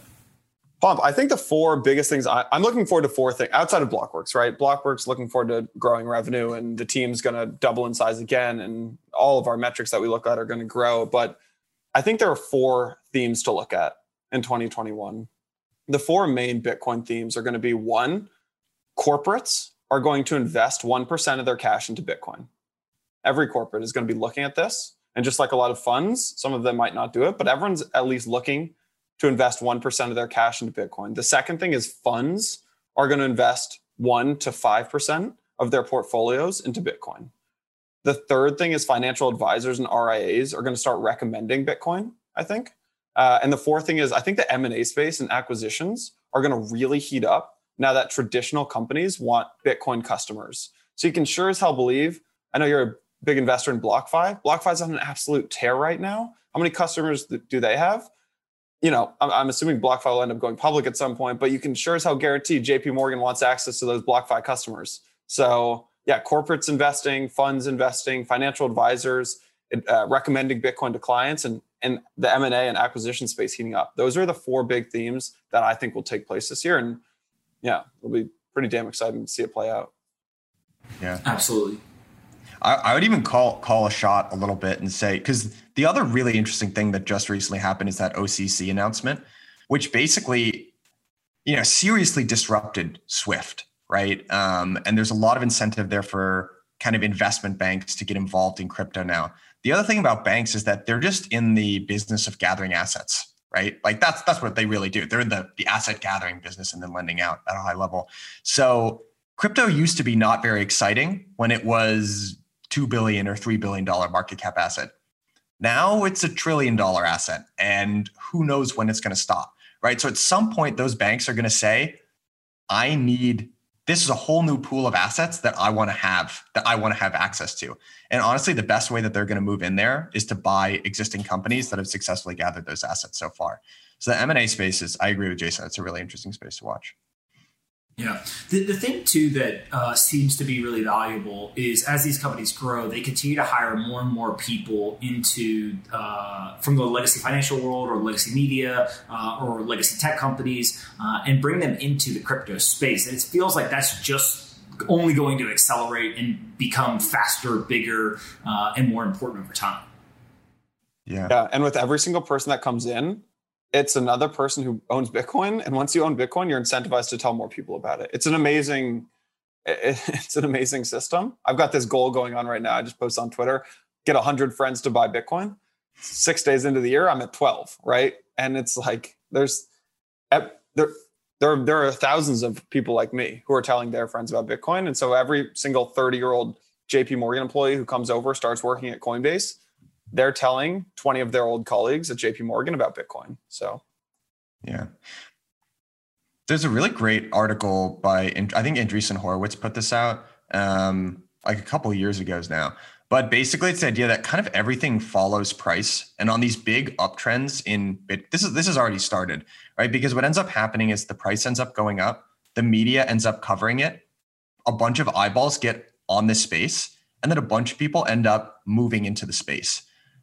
Pomp, I think the four biggest things I'm looking forward to, four things outside of Blockworks, right? Blockworks looking forward to growing revenue, and the team's going to double in size again, and all of our metrics that we look at are going to grow. But I think there are four themes to look at in 2021. The four main Bitcoin themes are going to be: one, corporates are going to invest 1% of their cash into Bitcoin. Every corporate is going to be looking at this. And just like a lot of funds, some of them might not do it, but everyone's at least looking to invest 1% of their cash into Bitcoin. The second thing is funds are going to invest 1 to 5% of their portfolios into Bitcoin. The third thing is financial advisors and RIAs are going to start recommending Bitcoin, I think. And the fourth thing is, I think the M&A space and acquisitions are going to really heat up now that traditional companies want Bitcoin customers. So you can sure as hell believe, I know you're a big investor in BlockFi. BlockFi's on an absolute tear right now. How many customers do they have? I'm assuming BlockFi will end up going public at some point, but you can sure as hell guarantee JP Morgan wants access to those BlockFi customers. So yeah, corporates investing, funds investing, financial advisors, recommending Bitcoin to clients, and the M&A and acquisition space heating up. Those are the four big themes that I think will take place this year. And yeah, it'll be pretty damn exciting to see it play out. Yeah, absolutely. I would even call a shot a little bit and say, because the other really interesting thing that just recently happened is that OCC announcement, which basically, seriously disrupted Swift, right? And there's a lot of incentive there for kind of investment banks to get involved in crypto now. The other thing about banks is that they're just in the business of gathering assets, right? Like that's what they really do. They're in the asset gathering business and then lending out at a high level. So crypto used to be not very exciting when it was $2 billion or $3 billion market cap asset. Now it's $1 trillion asset, and who knows when it's going to stop, right? So at some point, those banks are going to say, this is a whole new pool of assets that I want to have access to. And honestly, the best way that they're going to move in there is to buy existing companies that have successfully gathered those assets so far. So the M&A space I agree with Jason, it's a really interesting space to watch. Yeah. The thing, too, that seems to be really valuable is as these companies grow, they continue to hire more and more people into from the legacy financial world or legacy media or legacy tech companies and bring them into the crypto space. And it feels like that's just only going to accelerate and become faster, bigger, and more important over time. Yeah. And with every single person that comes in, it's another person who owns Bitcoin. And once you own Bitcoin, you're incentivized to tell more people about it. It's an amazing system. I've got this goal going on right now. I just posted on Twitter, get 100 friends to buy Bitcoin. 6 days into the year, I'm at 12, right? And it's like, there are thousands of people like me who are telling their friends about Bitcoin. And so every single 30-year-old JP Morgan employee who comes over, starts working at Coinbase, they're telling 20 of their old colleagues at JP Morgan about Bitcoin. So Yeah. There's a really great article by, I think Andreessen Horowitz put this out like a couple of years ago now. But basically, it's the idea that kind of everything follows price. And on these big uptrends this has already started, right? Because what ends up happening is the price ends up going up, the media ends up covering it, a bunch of eyeballs get on this space, and then a bunch of people end up moving into the space.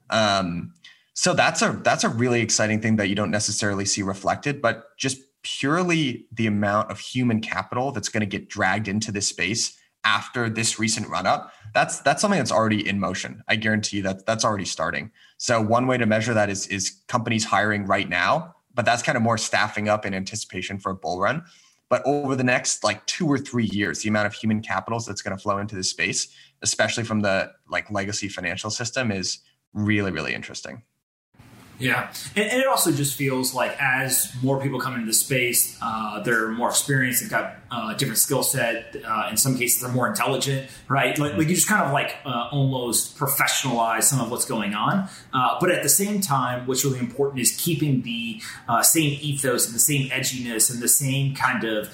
So that's a really exciting thing that you don't necessarily see reflected, but just purely the amount of human capital that's going to get dragged into this space after this recent run up, that's something that's already in motion. I guarantee you that's already starting. So one way to measure that is companies hiring right now, but that's kind of more staffing up in anticipation for a bull run. But over the next like 2 or 3 years, the amount of human capital that's going to flow into this space, especially from the like legacy financial system, is really, really interesting. Yeah. And it also just feels like as more people come into the space, they're more experienced, they've got different skill set. In some cases, they're more intelligent, right? Like you just kind of like almost professionalize some of what's going on. But at the same time, what's really important is keeping the same ethos and the same edginess and the same kind of,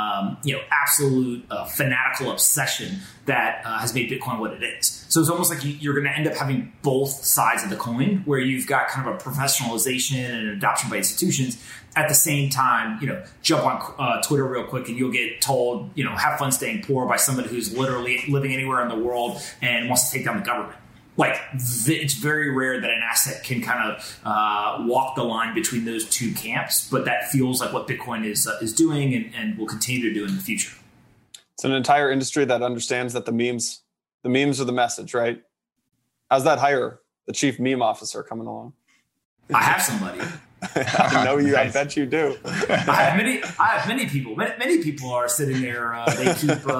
absolute fanatical obsession that has made Bitcoin what it is. So it's almost like you're going to end up having both sides of the coin, where you've got kind of a professionalization and adoption by institutions. At the same time, jump on Twitter real quick and you'll get told, have fun staying poor by somebody who's literally living anywhere in the world and wants to take down the government. Like, it's very rare that an asset can kind of walk the line between those two camps, but that feels like what Bitcoin is doing and will continue to do in the future. It's an entire industry that understands that the memes are the message, right? How's that hire, the chief meme officer, coming along? I have somebody. I know you. I bet you do. I have many people. Many people are sitting there. They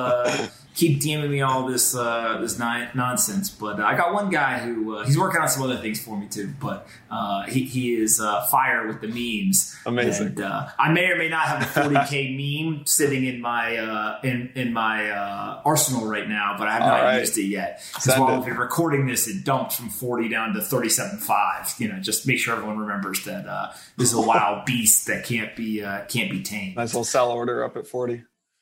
keep DMing me all this nonsense. But I got one guy who he's working on some other things for me too. But he is fire with the memes. Amazing. And, I may or may not have a 40K meme sitting in my in my arsenal right now, but I have not used it yet. Because while we've been recording this, it dumped from 40 down to 37.5. Just make sure everyone remembers that. This is a wild beast that can't be tamed. Nice little sell order up at 40.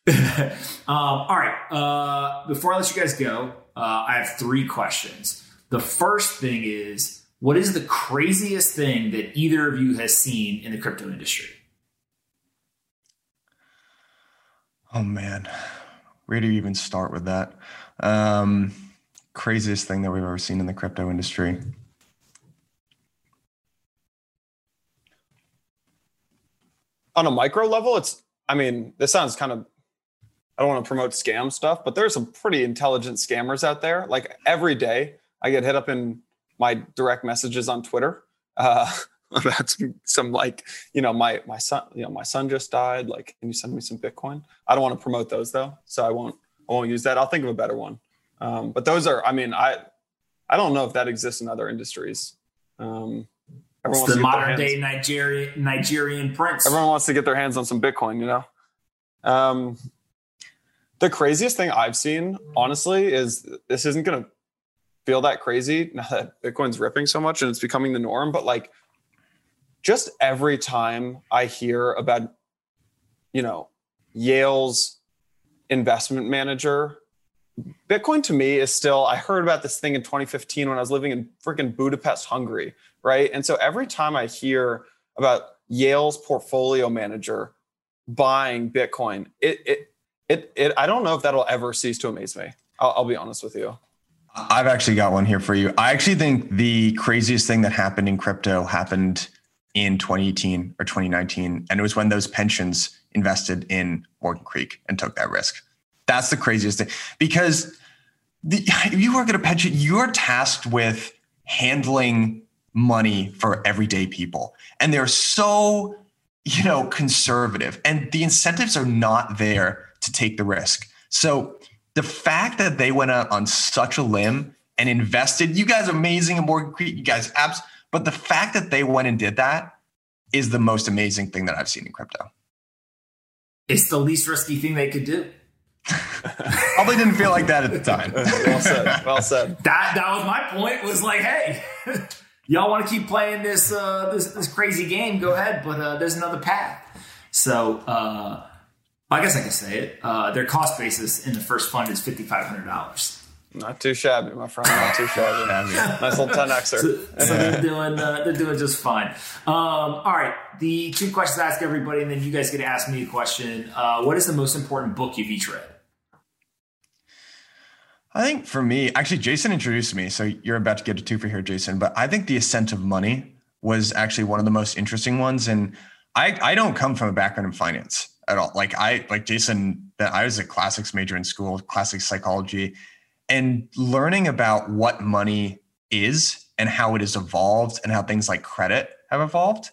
All right. Before I let you guys go, I have 3 questions. The first thing is, what is the craziest thing that either of you has seen in the crypto industry? Oh man, where do you even start with that? Craziest thing that we've ever seen in the crypto industry. On a micro level, this sounds kind of, I don't want to promote scam stuff, but there's some pretty intelligent scammers out there. Like every day I get hit up in my direct messages on Twitter about some like, my son just died. Like, can you send me some Bitcoin? I don't want to promote those though. So I won't use that. I'll think of a better one. But those are, I don't know if that exists in other industries. It's the modern day Nigerian prince. Everyone wants to get their hands on some Bitcoin, The craziest thing I've seen, honestly, is this isn't going to feel that crazy now that Bitcoin's ripping so much and it's becoming the norm. But like, just every time I hear about, Yale's investment manager, Bitcoin to me is still, I heard about this thing in 2015 when I was living in freaking Budapest, Hungary. Right. And so every time I hear about Yale's portfolio manager buying Bitcoin, I don't know if that'll ever cease to amaze me. I'll be honest with you. I've actually got one here for you. I actually think the craziest thing that happened in crypto happened in 2018 or 2019. And it was when those pensions invested in Morgan Creek and took that risk. That's the craziest thing, because if you work at a pension, you're tasked with handling money for everyday people. And they're so, conservative, and the incentives are not there to take the risk. So the fact that they went out on such a limb and invested, you guys are amazing in Morgan Creek, you guys but the fact that they went and did that is the most amazing thing that I've seen in crypto. It's the least risky thing they could do. Probably didn't feel like that at the time. Well said. That was my point, was like, hey, y'all want to keep playing this this crazy game, go ahead, but there's another path. So I guess I can say it. Their cost basis in the first fund is $5,500. Not too shabby, my friend. Not too shabby. Nice little 10xer. So they're doing just fine. All right, the 2 questions I ask everybody, and then you guys get to ask me a question. What is the most important book you've each read? I think for me, actually, Jason introduced me, so you're about to get a 2 for here, Jason. But I think The Ascent of Money was actually one of the most interesting ones, and I don't come from a background in finance at all. Like Jason, I was a classics major in school, classics psychology, and learning about what money is and how it has evolved and how things like credit have evolved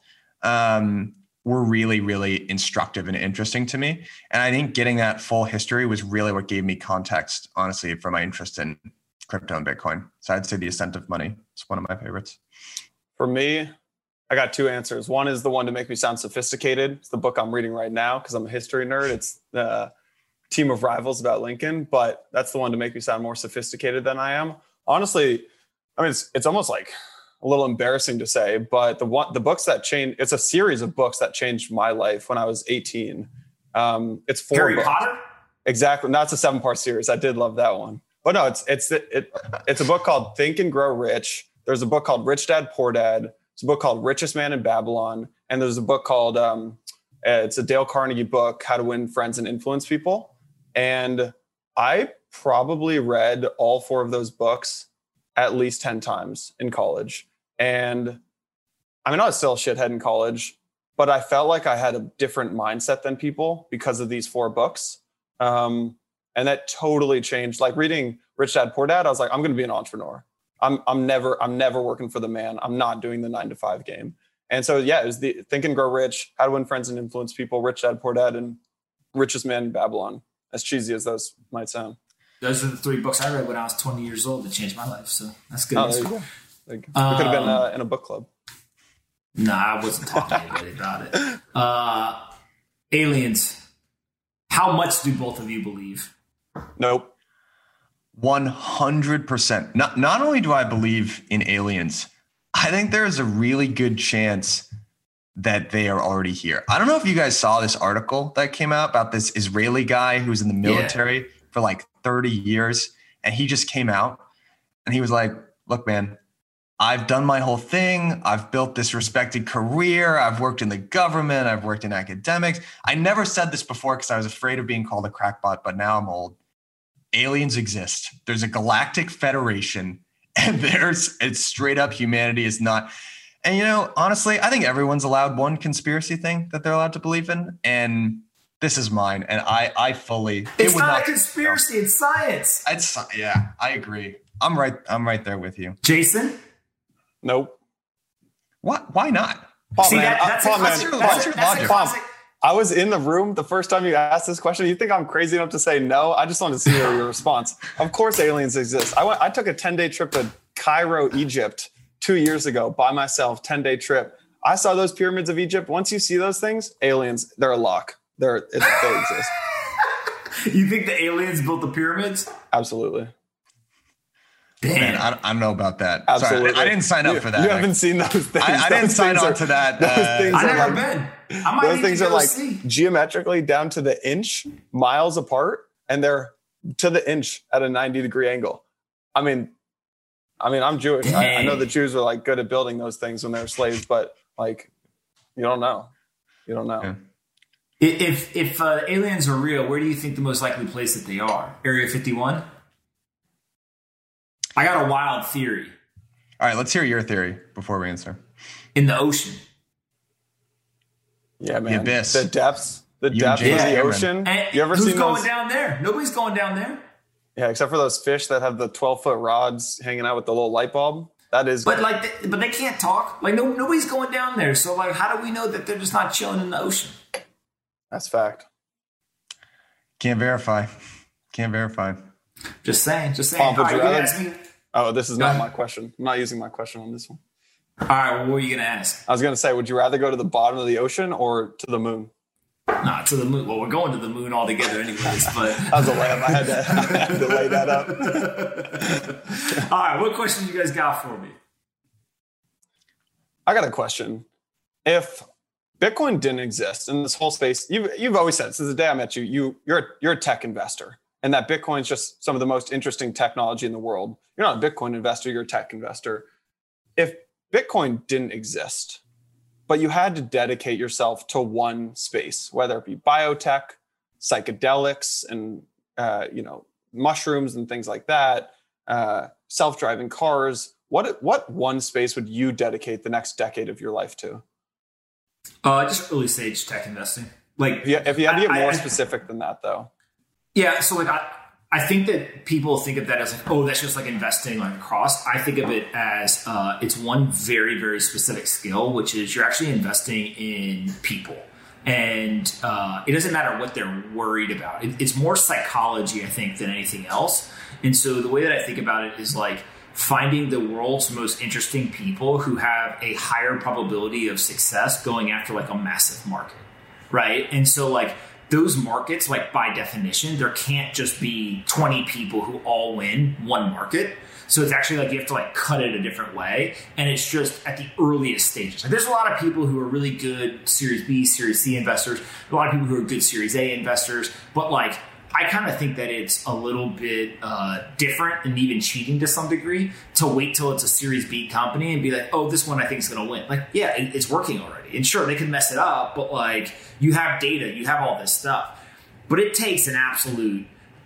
were really, really instructive and interesting to me. And I think getting that full history was really what gave me context, honestly, for my interest in crypto and Bitcoin. So I'd say The Ascent of Money is one of my favorites. For me, I got 2 answers. One is the one to make me sound sophisticated. It's the book I'm reading right now because I'm a history nerd. It's the Team of Rivals about Lincoln, but that's the one to make me sound more sophisticated than I am. Honestly, I mean, it's almost like a little embarrassing to say, but the books that changed, it's a series of books that changed my life when I was 18. It's 4 Harry books. Potter? Exactly. That's a 7-part series. I did love that one. But no, it's a book called Think and Grow Rich. There's a book called Rich Dad, Poor Dad. There's a book called Richest Man in Babylon. And there's a book called, it's a Dale Carnegie book, How to Win Friends and Influence People. And I probably read all 4 of those books at least 10 times in college. And I mean, I was still a shithead in college, but I felt like I had a different mindset than people because of these 4 books. And that totally changed. Like reading Rich Dad, Poor Dad, I was like, I'm going to be an entrepreneur. I'm never working for the man. I'm not doing the 9-to-5 game. And so, yeah, it was the Think and Grow Rich, How to Win Friends and Influence People, Rich Dad, Poor Dad, and Richest Man in Babylon. As cheesy as those might sound. Those are the 3 books I read when I was 20 years old that changed my life. So that's good. Oh, there you go. We could have been in a book club. Nah, I wasn't talking to anybody about it. Aliens. How much do both of you believe? Nope. 100%. Not only do I believe in aliens, I think there is a really good chance that they are already here. I don't know if you guys saw this article that came out about this Israeli guy who was in the military for like 30 years. And he just came out and he was like, look, man, I've done my whole thing. I've built this respected career. I've worked in the government. I've worked in academics. I never said this before because I was afraid of being called a crackpot, but now I'm old. Aliens exist. There's a galactic federation and it's straight up humanity is not. And, you know, honestly, I think everyone's allowed one conspiracy thing that they're allowed to believe in. And this is mine. And I fully. It's not a conspiracy. It's science. Yeah, I agree. I'm right there with you. Jason? Nope. What? Why not? See, that's your logic. I was in the room the first time you asked this question. You think I'm crazy enough to say no? I just wanted to see your response. Of course aliens exist. I took a 10-day trip to Cairo, Egypt 2 years ago by myself, 10-day trip. I saw those pyramids of Egypt. Once you see those things, aliens, they're a lock. They exist. You think the aliens built the pyramids? Absolutely. Damn. Man, I don't know about that. Absolutely. Sorry, I didn't sign up for that. You haven't seen those things. I didn't sign on to that. I've never been. Those things are like geometrically down to the inch, miles apart, and they're to the inch at a 90-degree angle. I mean, I'm Jewish. I know the Jews were like good at building those things when they were slaves, but like, you don't know. You don't know. Yeah. If aliens are real, where do you think the most likely place that they are? Area 51? I got a wild theory. All right, let's hear your theory before we answer. In the ocean. Yeah, man. The abyss. The depths of the ocean. And you ever who's seen going those? Down there? Nobody's going down there. Yeah, except for those fish that have the 12-foot rods hanging out with the little light bulb. That is. But but they can't talk. Like nobody's going down there. So like, how do we know that they're just not chilling in the ocean? That's fact. Can't verify. Just saying. Paul, All right, ask me. Oh, this is not my question. I'm not using my question on this one. All right, well, what were you going to ask? I was going to say, would you rather go to the bottom of the ocean or to the moon? Nah, to the moon. Well, we're going to the moon all together anyways, but... That was a layup. I had to lay that up. All right, what questions you guys got for me? I got a question. If Bitcoin didn't exist in this whole space, you've always said since the day I met you, you're a tech investor, and that Bitcoin's just some of the most interesting technology in the world. You're not a Bitcoin investor, you're a tech investor. If Bitcoin didn't exist, but you had to dedicate yourself to one space, whether it be biotech, psychedelics, and mushrooms and things like that, self-driving cars, what one space would you dedicate the next decade of your life to? Just early stage tech investing. Like, if you had to get more specific than that, though. Yeah, so like I think that people think of that as like, oh, that's just like investing like across. I think of it as it's one very, very specific skill, which is you're actually investing in people. And it doesn't matter what they're worried about. It's more psychology, I think, than anything else. And so the way that I think about it is like finding the world's most interesting people who have a higher probability of success going after like a massive market, right? And so like those markets, like by definition, there can't just be 20 people who all win one market. So it's actually like you have to like cut it a different way. And it's just at the earliest stages. Like there's a lot of people who are really good Series B, Series C investors, a lot of people who are good Series A investors, but like I kind of think that it's a little bit different and even cheating to some degree to wait till it's a Series B company and be like, oh, this one I think is going to win. Like, yeah, it's working already. And sure, they can mess it up, but like you have data, you have all this stuff. But it takes an absolute,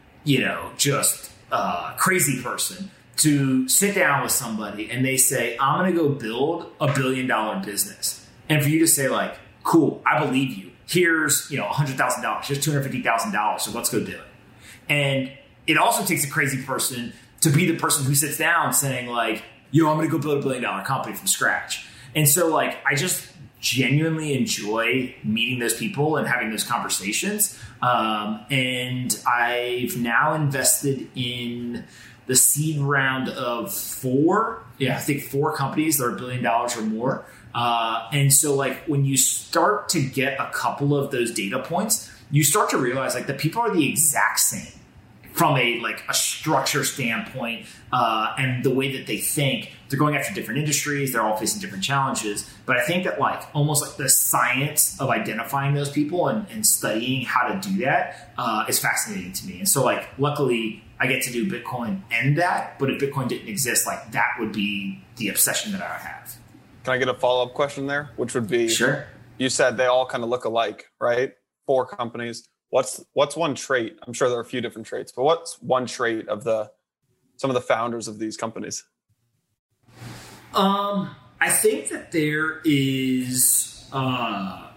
just crazy person to sit down with somebody and they say, I'm going to go build $1 billion business. And for you to say like, cool, I believe you. Here's, $100,000, here's $250,000. So let's go do it. And it also takes a crazy person to be the person who sits down saying like, I'm going to go build $1 billion company from scratch. And so like, I just genuinely enjoy meeting those people and having those conversations. And I've now invested in the seed round of 4 companies that are $1 billion or more. And so like when you start to get a couple of those data points, you start to realize like the people are the exact same from a structure standpoint, and the way that they think. They're going after different industries. They're all facing different challenges. But I think that like almost like the science of identifying those people and studying how to do that is fascinating to me. And so like luckily I get to do Bitcoin and that. But if Bitcoin didn't exist, like that would be the obsession that I would have. Can I get a follow-up question there? Which would be, sure. You said they all kind of look alike, right? 4 companies. What's one trait? I'm sure there are a few different traits, but what's one trait of some of the founders of these companies? I think that there is a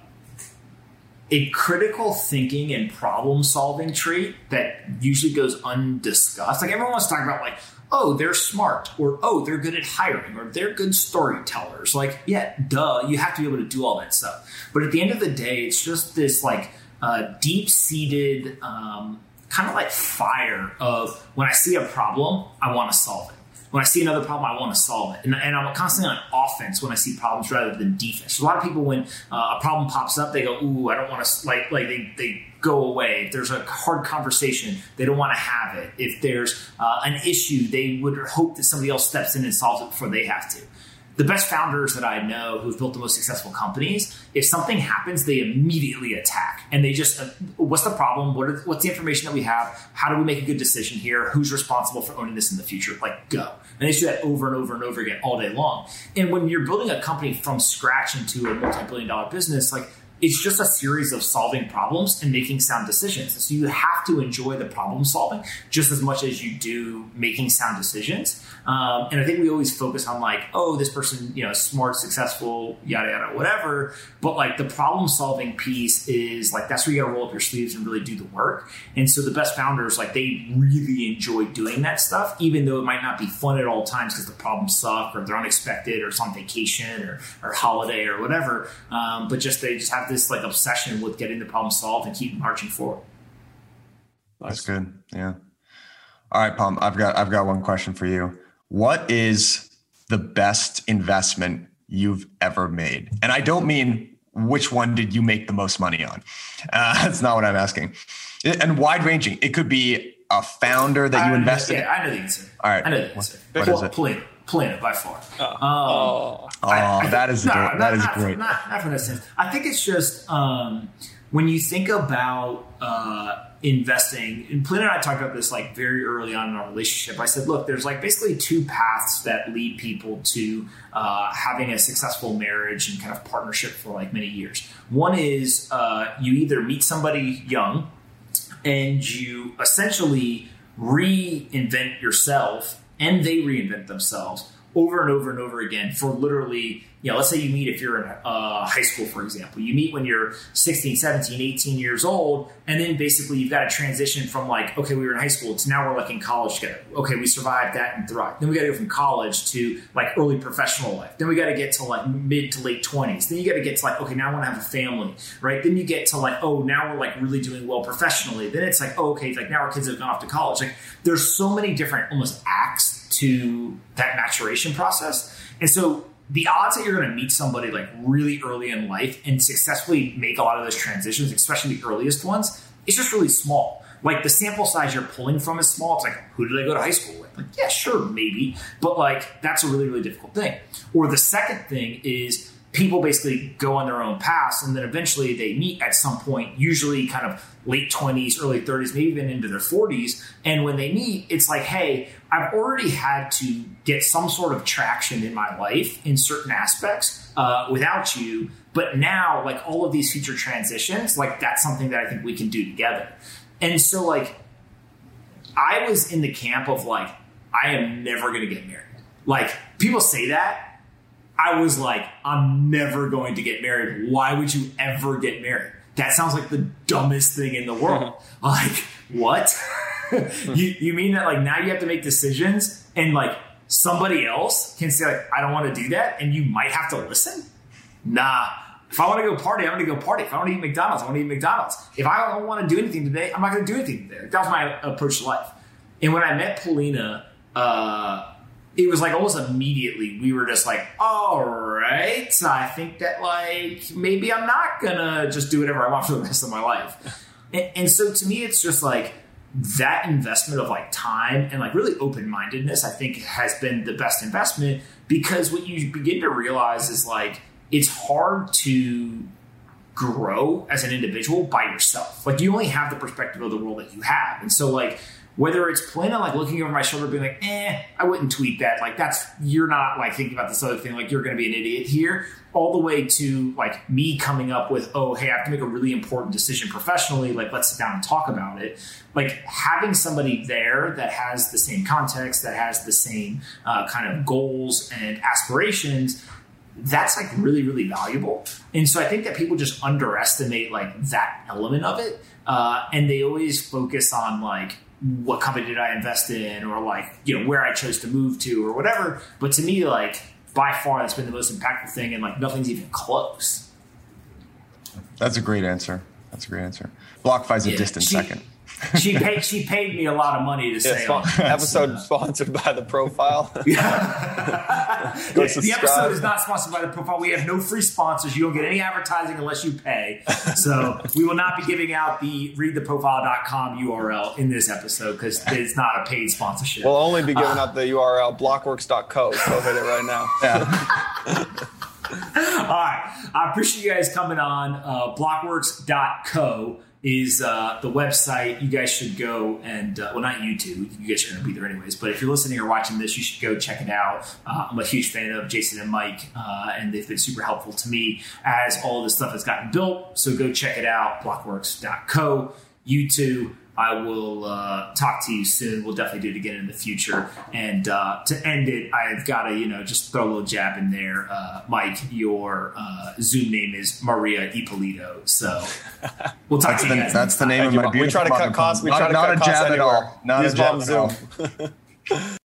critical thinking and problem solving trait that usually goes undiscussed. Like everyone wants to talk about like, oh, they're smart, or oh, they're good at hiring, or they're good storytellers. Like, yeah, duh, you have to be able to do all that stuff. But at the end of the day, it's just this like deep-seated kind of like fire of when I see a problem, I want to solve it. When I see another problem, I want to solve it. And I'm constantly on offense when I see problems rather than defense. So a lot of people, when a problem pops up, they go, ooh, I don't want to, they go away. If there's a hard conversation, they don't want to have it. If there's an issue, they would hope that somebody else steps in and solves it before they have to. The best founders that I know who've built the most successful companies, if something happens, they immediately attack. And they just, what's the problem? What's the information that we have? How do we make a good decision here? Who's responsible for owning this in the future? Like, go. And they do that over and over and over again all day long. And when you're building a company from scratch into a multi-billion-dollar business, like, it's just a series of solving problems and making sound decisions. And so you have to enjoy the problem solving just as much as you do making sound decisions. And I think we always focus on like, oh, this person, is smart, successful, yada, yada, whatever. But like the problem solving piece is like, that's where you got to roll up your sleeves and really do the work. And so the best founders, like they really enjoy doing that stuff, even though it might not be fun at all times because the problems suck or they're unexpected or it's on vacation or holiday or whatever. But they just have this like obsession with getting the problem solved and keep marching forward. That's good. Yeah. All right, Pomp, I've got one question for you. What is the best investment you've ever made? And I don't mean which one did you make the most money on? That's not what I'm asking. And wide ranging. It could be a founder that you invested in. Yeah, I know the answer. All right. I know the answer. What is it? Polino. Polina by far. That is great. Not from that sense. I think it's just when you think about investing, and Polina and I talked about this like very early on in our relationship. I said, look, there's like basically two paths that lead people to having a successful marriage and kind of partnership for like many years. One is you either meet somebody young and you essentially reinvent yourself and they reinvent themselves over and over and over again for literally, let's say you meet if you're in high school, for example. You meet when you're 16, 17, 18 years old, and then basically you've got to transition from like, okay, we were in high school to now we're like in college together. Okay, we survived that and thrived. Then we got to go from college to like early professional life. Then we got to get to like mid to late 20s. Then you got to get to like, okay, now I want to have a family, right? Then you get to like, oh, now we're like really doing well professionally. Then it's like, oh, okay, like now our kids have gone off to college. Like there's so many different almost acts to that maturation process. And so the odds that you're going to meet somebody like really early in life and successfully make a lot of those transitions, especially the earliest ones, is just really small. Like the sample size you're pulling from is small. It's like, who did I go to high school with? Like, yeah, sure, maybe. But like, that's a really, really difficult thing. Or the second thing is people basically go on their own paths and then eventually they meet at some point, usually kind of late 20s, early 30s, maybe even into their 40s. And when they meet, it's like, hey, I've already had to get some sort of traction in my life in certain aspects without you. But now, like all of these future transitions, like that's something that I think we can do together. And so like, I was in the camp of like, I am never going to get married. Like people say that. I was like, I'm never going to get married. Why would you ever get married? That sounds like the dumbest thing in the world. Like, what? you mean that like now you have to make decisions and like somebody else can say like, I don't want to do that. And you might have to listen. Nah. If I want to go party, I'm going to go party. If I want to eat McDonald's, I want to eat McDonald's. If I don't want to do anything today, I'm not going to do anything today. That was my approach to life. And when I met Polina, it was like almost immediately we were just like, all right, I think that like maybe I'm not going to just do whatever I want for the rest of my life. And so to me, it's just like that investment of like time and like really open-mindedness, I think has been the best investment because what you begin to realize is like it's hard to grow as an individual by yourself. Like you only have the perspective of the world that you have. And so like whether it's Polina like looking over my shoulder being like, I wouldn't tweet that. Like you're not like thinking about this other thing. Like you're going to be an idiot here, all the way to like me coming up with, oh, hey, I have to make a really important decision professionally. Like let's sit down and talk about it. Like having somebody there that has the same context, that has the same kind of goals and aspirations, that's like really, really valuable. And so I think that people just underestimate like that element of it. And they always focus on like, what company did I invest in or like, where I chose to move to or whatever. But to me, like by far, that's been the most impactful thing. And like nothing's even close. That's a great answer. BlockFi's a distant second. She paid me a lot of money to say episode sponsored by The Profile. The episode is not sponsored by The Profile. We have no free sponsors. You don't get any advertising unless you pay. So we will not be giving out the readtheprofile.com URL in this episode because it's not a paid sponsorship. We'll only be giving out the URL blockworks.co. So hit it right now. Yeah. All right. I appreciate you guys coming on. Blockworks.co is the website. You guys should go and, well, not YouTube. You guys are going to be there anyways. But if you're listening or watching this, you should go check it out. I'm a huge fan of Jason and Mike, and they've been super helpful to me as all this stuff has gotten built. So go check it out, blockworks.co. You too. I will talk to you soon. We'll definitely do it again in the future. And to end it, I've got to, just throw a little jab in there. Mike, your Zoom name is Maria Ippolito. So we'll talk to you guys. That's the name of my beautiful We try to cut costs. We try to cut costs anywhere. Not a jab at all.